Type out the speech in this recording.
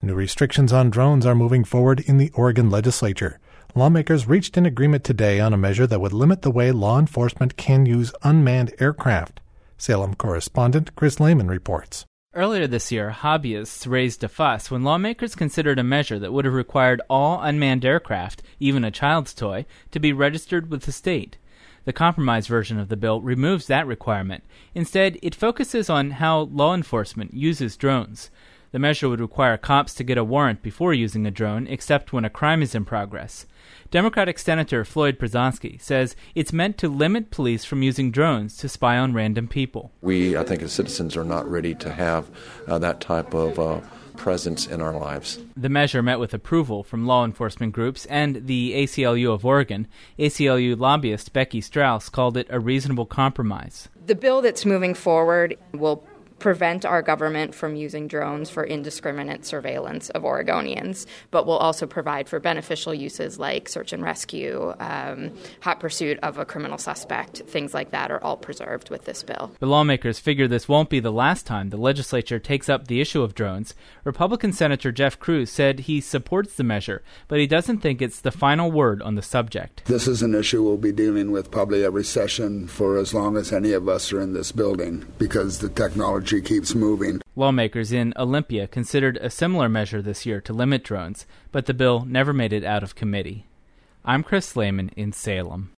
New restrictions on drones are moving forward in the Oregon legislature. Lawmakers reached an agreement today on a measure that would limit the way law enforcement can use unmanned aircraft. Salem correspondent Chris Lehman reports. Earlier this year, hobbyists raised a fuss when lawmakers considered a measure that would have required all unmanned aircraft, even a child's toy, to be registered with the state. The compromise version of the bill removes that requirement. Instead, it focuses on how law enforcement uses drones. The measure would require cops to get a warrant before using a drone, except when a crime is in progress. Democratic Senator Floyd Prozanski says it's meant to limit police from using drones to spy on random people. I think as citizens, are not ready to have that type of presence in our lives. The measure met with approval from law enforcement groups and the ACLU of Oregon. ACLU lobbyist Becky Strauss called it a reasonable compromise. The bill that's moving forward will prevent our government from using drones for indiscriminate surveillance of Oregonians, but will also provide for beneficial uses like search and rescue, hot pursuit of a criminal suspect. Things like that are all preserved with this bill. The lawmakers figure this won't be the last time the legislature takes up the issue of drones. Republican Senator Jeff Cruz said he supports the measure, but he doesn't think it's the final word on the subject. This is an issue we'll be dealing with probably every session for as long as any of us are in this building, because the technology keeps moving. Lawmakers in Olympia considered a similar measure this year to limit drones, but the bill never made it out of committee. I'm Chris Lehman in Salem.